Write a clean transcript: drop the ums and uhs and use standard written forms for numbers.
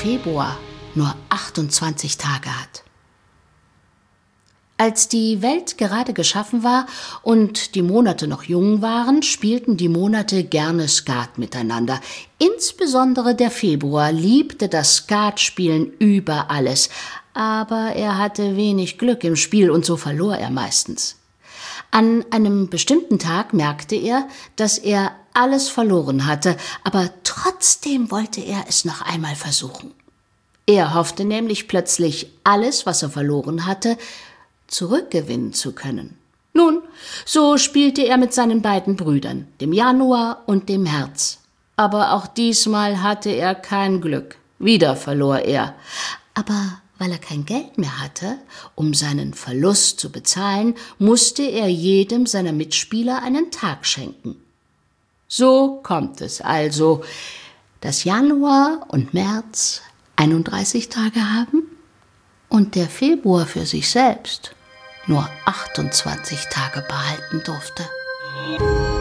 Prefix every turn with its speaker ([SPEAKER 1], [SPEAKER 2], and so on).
[SPEAKER 1] Februar nur 28 Tage hat. Als die Welt gerade geschaffen war und die Monate noch jung waren, spielten die Monate gerne Skat miteinander. Insbesondere der Februar liebte das Skatspielen über alles. Aber er hatte wenig Glück im Spiel und so verlor er meistens. An einem bestimmten Tag merkte er, dass er alles verloren hatte, aber trotzdem wollte er es noch einmal versuchen. Er hoffte nämlich plötzlich, alles, was er verloren hatte, zurückgewinnen zu können. Nun, so spielte er mit seinen beiden Brüdern, dem Januar und dem März. Aber auch diesmal hatte er kein Glück. Wieder verlor er. Aber weil er kein Geld mehr hatte, um seinen Verlust zu bezahlen, musste er jedem seiner Mitspieler einen Tag schenken. So kommt es also, dass Januar und März 31 Tage haben und der Februar für sich selbst nur 28 Tage behalten durfte.